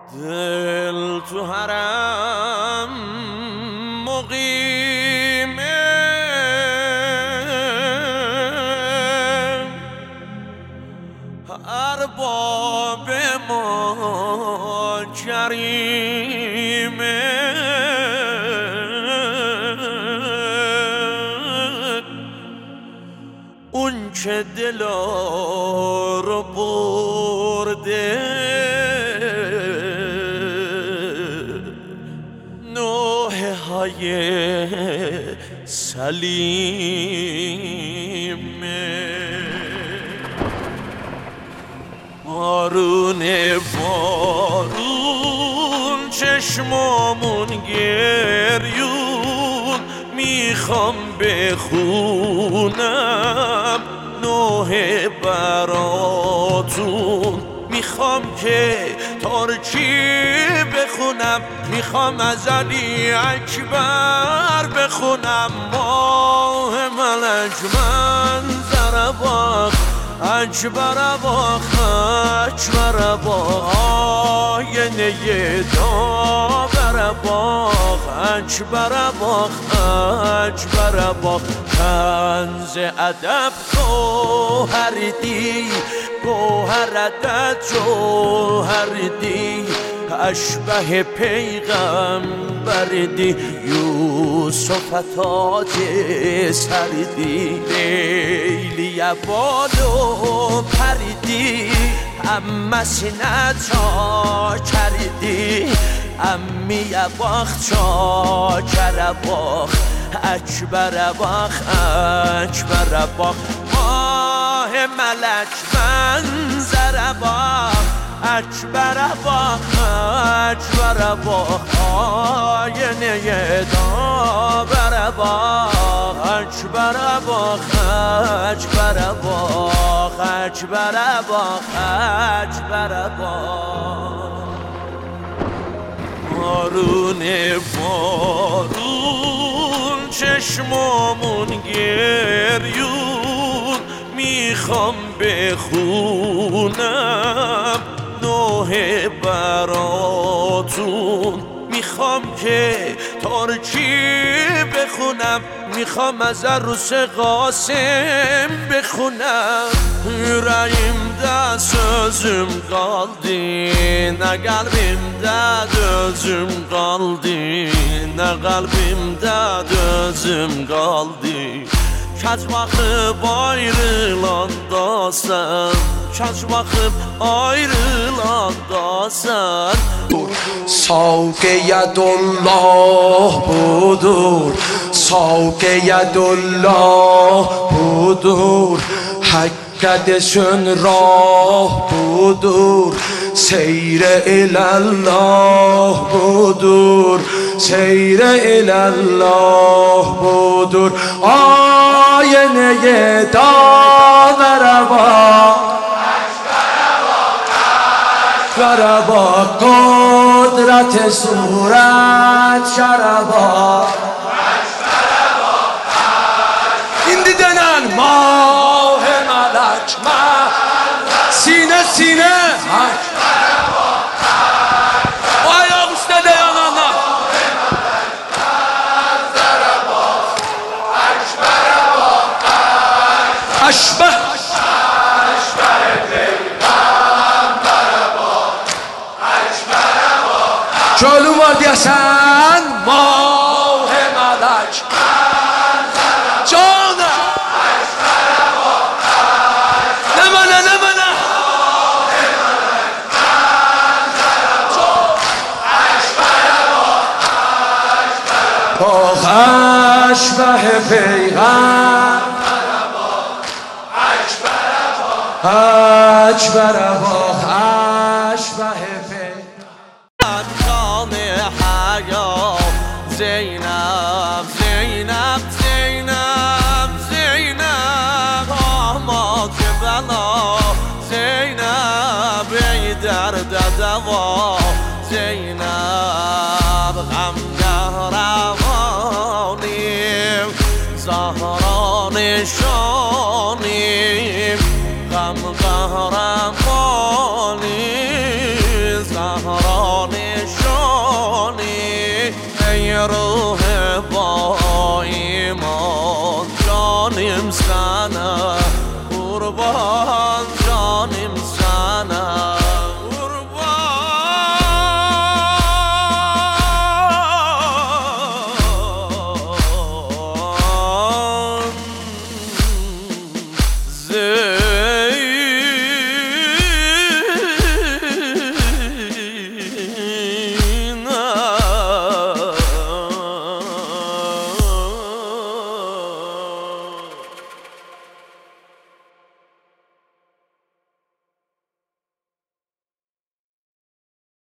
دل تو حرم مقیمه، ارباب ما کریمه، اون که دلا رو برده نوحه های سلیمه. بارون چشمامون گریون، میخوام بخونم نوحه براتون، میخوام که ترکی بخونم، میخوام از علی اکبر بخونم. ماه ملک منظر باغ اکبر باغ اکبر باغ، آینه داور باغ اکبر باغ اکبر باغ. کنز ادب گوهر دی، گوهر عدد جوهر دی، اشبه پیغمبر دی، یوسف تاج سردی، لیلی بالو پردی، اما سینه چا کردی، امی باخ چا کرباخ اکبر باخ اکبر باخ. ماه ملک منظر باخ اکبر باخ اکبر باخ، آینه داور باخ اکبر باخ اکبر باخ اکبر باخ اکبر باخ. بارون چشمامون گریون، میخوام بخونم نوحه براتون، میخوام که ترکی بخونم، میخوام از عروس قاسم بخونم. Yüreğimde sözüm kaldı, ne kalbimde dözüm kaldı, ne kalbimde dözüm kaldı. Kaç bakıp ayrılanda sen, kaç bakıp ayrılanda sen. Savkeyedullah budur, savkeyedullah budur, Hakkadeşün rah budur, seyre ilallah budur, seyre ilallah budur. Ayeneye dağlara bak, aşkara bak, kudret-i suret şaraba, indi denen mah-ı melek sine sine o ayak üstte yananlar aşbeh çölüm var diyesen mah-ı melek canım اشبه پیغمبر اکبر باغ اشبه پیغمبر. جان حیا زینب زینب زینب زینب، آماد بلا زینب، ای درد دوا زینب، غمگه روانیم زهرا نشانیم، غم قهرمانی زهرا منه قربان